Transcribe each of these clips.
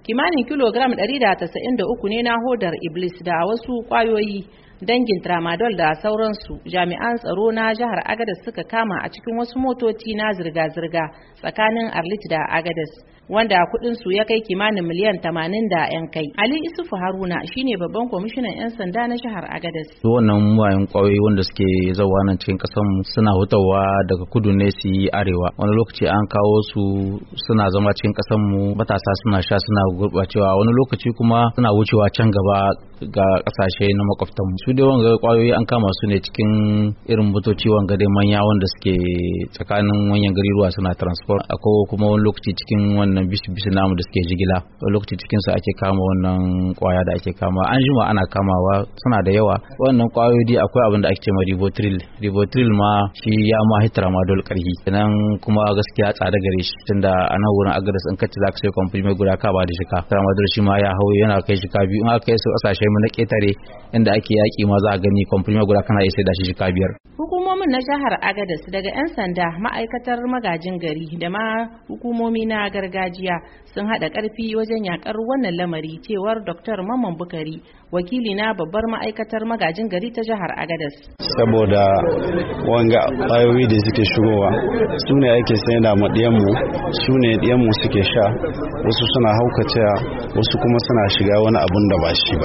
kimanin kilogram 193 ne na hodar iblis da wasu kwayoyi dangin tramadol da sauransu jami'an tsaro na jihar Agadez suka kama a cikin wasu motoci na zirga-zirga tsakanin Arlit da Agadez wanda kudin su ya kai kimanin miliyan 80 da yan kai. Ali Isufu Haruna shine babban kwamishinan 'yan sanda na jihar Agadez. Wannan muwayen kwayoyi wanda suke zawa nan cikin kasan suna hutawa daga kudu ne su yi arewa. Wani lokaci an kawo su suna zama cikin kasan mu, matasa suna sha suna gurbacewa, wani lokaci kuma suna wucewa can gaba ga kasashe na makwabtan mu. Su dai wanga kwayoyi an kama su ne cikin irin motoci wanga dai manya wanda suke tsakanin manyan garuruwa suna transport. Akwai kuma wani lokaci cikin wannan bisi namu da suke jigila, wani lokaci cikin su ake kama wannan kwaya da ake kama. An jima ana kamawa, suna da yawa. Wannan kwayoyi dai akwai abin da ake cewa ribotril ma shi ya ma tramadol karhi kenan, kuma gaskiya tsada gare shi tunda a nan wurin Agadez in kace zaka sai comprimate guda ka ba da shika. Tramadol shi ma ya hau yana kai shika biyu, in aka kai su kasashe mu na ketare inda ake yaki ma za a gani comprimate guda kana iya sai da shi shika biyar. Hukumomin na jihar Agadez daga 'yan sanda, ma'aikatar magajin gari da ma hukumomi na gargajiya sun hada karfi wajen yakar wannan lamari, cewar Dr. Mamman Bukari, wakili na babbar ma'aikatar magajin gari ta jihar Agadez. Saboda wanga bayoyi da suke shigowa su ne ake sayar da madiyanmu, su ne diyanmu suke sha, wasu suna haukacewa, wasu kuma suna shiga wani abun da ba shi ba.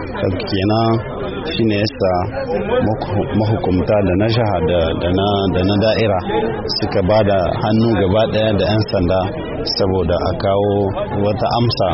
Kenan shine yasa mahukumta da na jiha da na da'ira suka ba da hannu gaba daya da 'yan sanda saboda a kawo wata amsa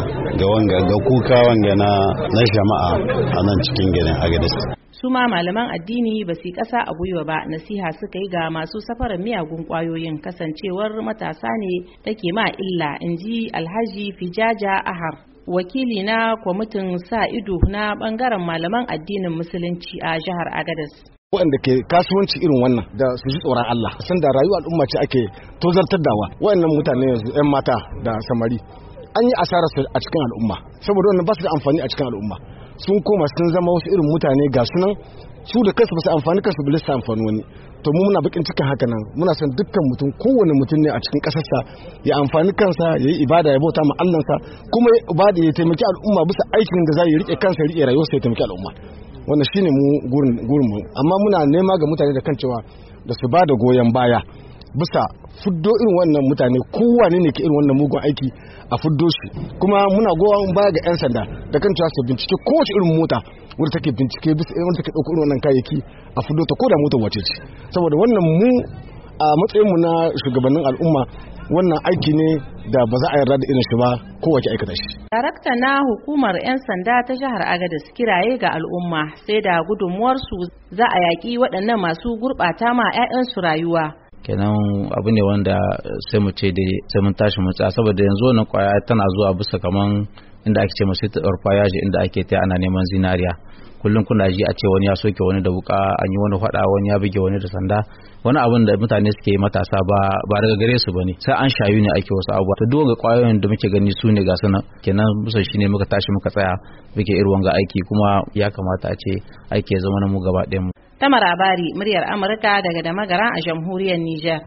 ga kuka wanga na jama'a a nan cikin garin Agadez. Su ma malaman addini ba su kasa a gwiwa ba, nasiha suka yi ga masu safarar miyagun kwayoyin, kasancewar matasa ne take ma illa, inji Alhaji Fijaja Ahar, wakili na kwamitin sa ido na bangaren malaman addinin musulunci a jihar Agadez. Waɗanda ke kasuwanci irin wannan da su ji tsoron Allah, san da rayuwa al'umma ce ake tozartar dawa. Waɗannan mutane yanzu 'yan mata da samari an yi asarar a cikin al'umma, saboda wannan ba su da amfani a cikin al'umma. Sun koma sun zama wasu irin mutane ga sunan su da kansu ba su amfani kansu ba, su amfani wani. To mu muna bakin cikin haka nan, muna son dukkan mutum, kowane mutum ne a cikin ƙasarsa ya amfani kansa, ya yi ibada, ya bauta ma Allahnsa, kuma ya ibada ya taimaki al'umma bisa aikin da za ya rike kansa, ya rike rayuwarsa, ya taimaki al'umma. Wannan shine mu gurin mu, amma muna nema ga mutane da kan cewa da su ba da goyon baya bisa fuddo irin wannan mutane, kowane ne ke irin wannan mugun aiki a fuddo shi. Kuma muna goyon baya ga 'yan sanda da kan cewa su bincike kowace irin mota wadda take bincike bisa irin take dauko irin wannan kayayyaki a fuddo ta, koda motar wace ce, saboda wannan mu a matsayin mu na shugabannin al'umma wannan aiki ne da ba za a yarda da irin shi ba, kowace aikata shi. Darakta na hukumar 'yan sanda ta jihar Agadez kiraye ga al'umma sai da gudunmuwarsu za a yaƙi waɗannan masu gurɓata ma 'ya'yansu rayuwa. Kenan abu ne wanda sai mu ce dai sai mun tashi mu tsaya, saboda yanzu wannan kwaya tana zuwa bisa kaman inda ake ce masu fayaji, inda ake ta ana neman zinariya. Kullum kuna ji a ce wani ya soke wani da wuka, an yi wani fada, wani ya buge wani da sanda. Wani abin da mutane suke matasa ba daga gare su bane, sai an shayu ne ake wasu abubuwa. To duk ga kwayoyin da muke gani su ne ga sunan, kenan musa shine muka tashi muka tsaya muke irin wanga aiki, kuma ya kamata a ce aiki ya zama na mu gaba ɗayan mu. Tamara Bari, muryar Amurka daga Damagara a jamhuriyar Nijar.